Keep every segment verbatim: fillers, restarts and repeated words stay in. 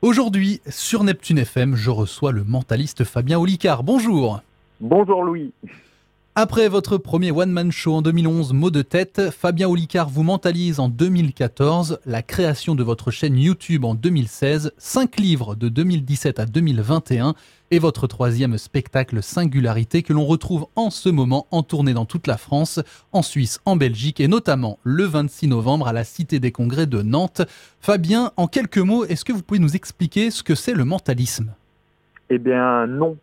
Aujourd'hui, sur Neptune F M, je reçois le mentaliste Fabien Olicard. Bonjour. Bonjour Louis. Après votre premier one-man show en deux mille onze, Mots de tête, Fabien Olicard vous mentalise en deux mille quatorze, la création de votre chaîne YouTube en deux mille seize, cinq livres de deux mille dix-sept à deux mille vingt et un et votre troisième spectacle Singularité que l'on retrouve en ce moment en tournée dans toute la France, en Suisse, en Belgique et notamment le vingt-six novembre à la Cité des Congrès de Nantes. Fabien, en quelques mots, est-ce que vous pouvez nous expliquer ce que c'est le mentalisme ? Eh bien non.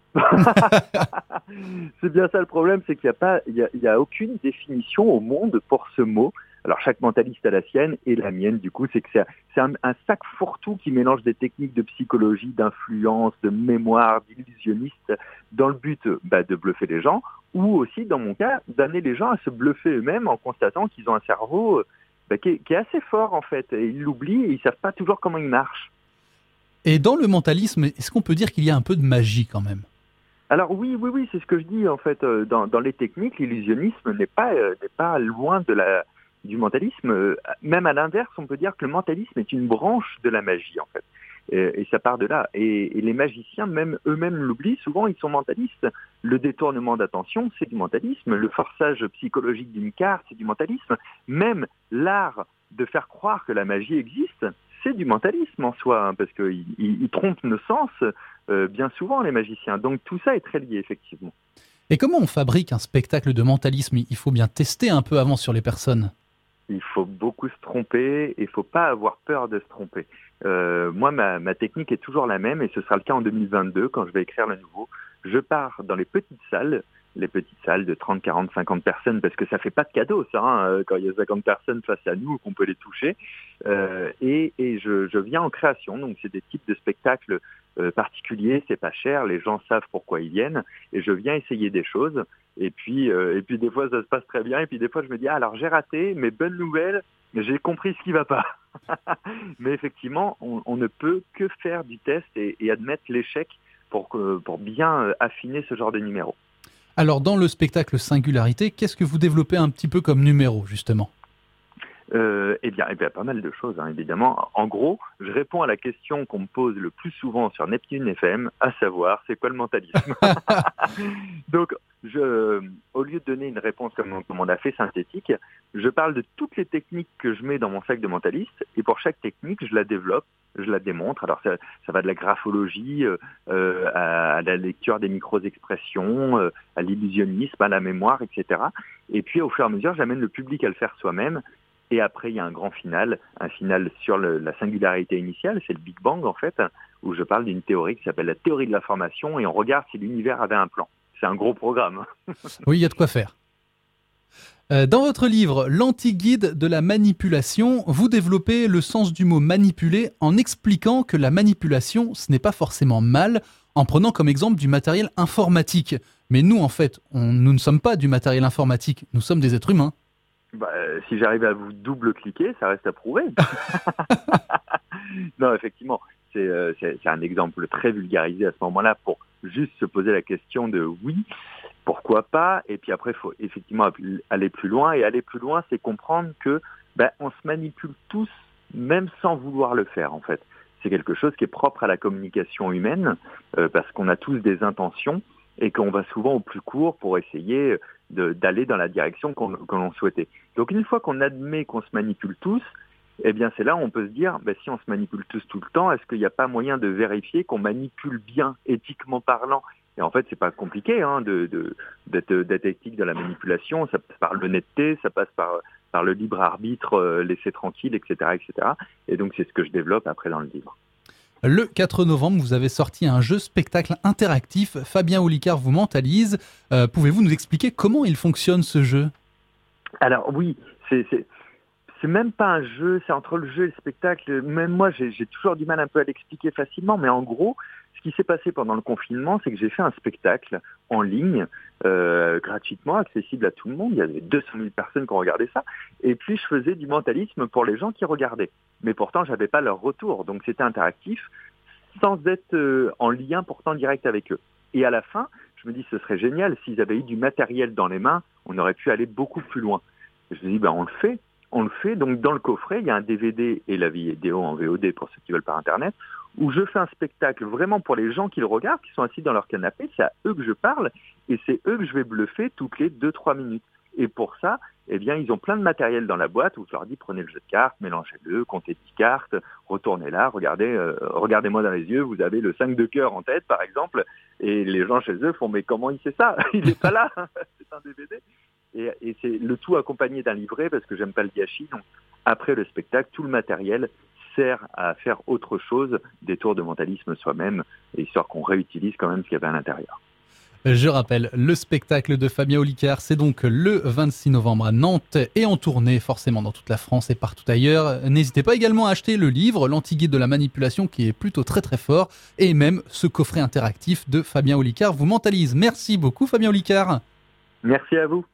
C'est bien ça le problème, c'est qu'il n'y a pas, il y a, il y a aucune définition au monde pour ce mot. Alors chaque mentaliste a la sienne et la mienne du coup, c'est que c'est, c'est un, un sac fourre-tout qui mélange des techniques de psychologie, d'influence, de mémoire, d'illusionniste, dans le but bah, de bluffer les gens, ou aussi dans mon cas d'amener les gens à se bluffer eux-mêmes en constatant qu'ils ont un cerveau bah, qui, est, qui est assez fort en fait. Et ils l'oublient et ils ne savent pas toujours comment il marche. Et dans le mentalisme, est-ce qu'on peut dire qu'il y a un peu de magie quand même ? Alors oui, oui, oui, c'est ce que je dis en fait. Dans, dans les techniques, l'illusionnisme n'est pas, euh, n'est pas loin de la, du mentalisme. Même à l'inverse, on peut dire que le mentalisme est une branche de la magie en fait. Et, et ça part de là. Et, et les magiciens, même eux-mêmes l'oublient, souvent ils sont mentalistes. Le détournement d'attention, c'est du mentalisme. Le forçage psychologique d'une carte, c'est du mentalisme. Même l'art de faire croire que la magie existe, c'est du mentalisme en soi, hein, parce qu'ils ils, ils trompent nos sens euh, bien souvent, les magiciens. Donc tout ça est très lié, effectivement. Et comment on fabrique un spectacle de mentalisme ? Il faut bien tester un peu avant sur les personnes. Il faut beaucoup se tromper et il ne faut pas avoir peur de se tromper. Euh, moi, ma, ma technique est toujours la même et ce sera le cas en deux mille vingt-deux quand je vais écrire le nouveau. Je pars dans les petites salles, les petites salles de trente, quarante, cinquante personnes, parce que ça fait pas de cadeau, ça, hein, quand il y a cinquante personnes face à nous, qu'on peut les toucher. Euh, et et je, je viens en création, donc c'est des types de spectacles euh, particuliers, c'est pas cher, les gens savent pourquoi ils viennent, et je viens essayer des choses. Et puis, euh, et puis des fois ça se passe très bien, et puis des fois je me dis ah, alors j'ai raté, mais bonne nouvelle, j'ai compris ce qui va pas. Mais effectivement, on, on ne peut que faire du test et, et admettre l'échec pour que, pour bien affiner ce genre de numéro. Alors, dans le spectacle Singularité, qu'est-ce que vous développez un petit peu comme numéro, justement ? euh, eh, bien, eh bien, pas mal de choses, hein, évidemment. En gros, je réponds à la question qu'on me pose le plus souvent sur Neptune F M, à savoir, c'est quoi le mentalisme ? Donc, je, au lieu de donner une réponse comme, comme on a fait synthétique, je parle de toutes les techniques que je mets dans mon sac de mentaliste, et pour chaque technique, je la développe, je la démontre. Alors, ça, ça va de la graphologie euh, à, à la lecture des micro-expressions, euh, à l'illusionnisme, à la mémoire, et cetera. Et puis, au fur et à mesure, j'amène le public à le faire soi-même. Et après, il y a un grand final, un final sur le, la singularité initiale, c'est le Big Bang en fait, où je parle d'une théorie qui s'appelle la théorie de l'information, et on regarde si l'univers avait un plan. C'est un gros programme. Oui, il y a de quoi faire. Euh, dans votre livre « L'anti-guide de la manipulation », vous développez le sens du mot « manipuler » en expliquant que la manipulation, ce n'est pas forcément mal, en prenant comme exemple du matériel informatique. Mais nous, en fait, on, nous ne sommes pas du matériel informatique, nous sommes des êtres humains. Bah, si j'arrive à vous double-cliquer, ça reste à prouver. Non, effectivement, c'est, euh, c'est, c'est un exemple très vulgarisé à ce moment-là pour juste se poser la question de oui, pourquoi pas, et puis après, il faut effectivement aller plus loin, et aller plus loin, c'est comprendre que bah, on se manipule tous, même sans vouloir le faire, en fait. C'est quelque chose qui est propre à la communication humaine, euh, parce qu'on a tous des intentions, et qu'on va souvent au plus court pour essayer de, d'aller dans la direction qu'on, que l'on souhaitait. Donc une fois qu'on admet qu'on se manipule tous, eh bien c'est là où on peut se dire, ben, si on se manipule tous tout le temps, est-ce qu'il n'y a pas moyen de vérifier qu'on manipule bien, éthiquement parlant ? Et en fait, c'est pas compliqué hein, de, de, d'être, d'être éthique de la manipulation, ça passe par l'honnêteté, ça passe par, par le libre arbitre, euh, laisser tranquille, et cetera, et cetera. Et donc c'est ce que je développe après dans le livre. Le quatre novembre, vous avez sorti un jeu spectacle interactif. Fabien Olicard vous mentalise. Euh, pouvez-vous nous expliquer comment il fonctionne ce jeu ? Alors oui, c'est, c'est, c'est même pas un jeu, c'est entre le jeu et le spectacle. Même moi, j'ai, j'ai toujours du mal un peu à l'expliquer facilement, mais en gros, ce qui s'est passé pendant le confinement, c'est que j'ai fait un spectacle en ligne, euh, gratuitement, accessible à tout le monde. Il y avait deux cent mille personnes qui ont regardé ça. Et puis, je faisais du mentalisme pour les gens qui regardaient. Mais pourtant, j'avais pas leur retour. Donc, c'était interactif, sans être euh, en lien pourtant direct avec eux. Et à la fin, je me dis, ce serait génial, s'ils avaient eu du matériel dans les mains, on aurait pu aller beaucoup plus loin. Je me dis, ben, on le fait. On le fait. Donc, dans le coffret, il y a un D V D et la vidéo en V O D pour ceux qui veulent par Internet. où je fais un spectacle vraiment pour les gens qui le regardent, qui sont assis dans leur canapé, c'est à eux que je parle, et c'est eux que je vais bluffer toutes les deux trois minutes. Et pour ça, eh bien, ils ont plein de matériel dans la boîte où je leur dis prenez le jeu de cartes, mélangez-le, comptez dix cartes, retournez là, regardez, euh, regardez-moi dans les yeux, vous avez le cinq de cœur en tête par exemple, et les gens chez eux font mais comment il sait ça? Il n'est pas là, c'est un D V D. Et, et c'est le tout accompagné d'un livret parce que j'aime pas le gâchis. Donc après le spectacle, tout le matériel sert à faire autre chose, des tours de mentalisme soi-même, histoire qu'on réutilise quand même ce qu'il y avait à l'intérieur. Je rappelle, le spectacle de Fabien Olicard, c'est donc le vingt-six novembre à Nantes et en tournée forcément dans toute la France et partout ailleurs. N'hésitez pas également à acheter le livre, l'anti-guide de la manipulation qui est plutôt très très fort et même ce coffret interactif de Fabien Olicard vous mentalise. Merci beaucoup Fabien Olicard. Merci à vous.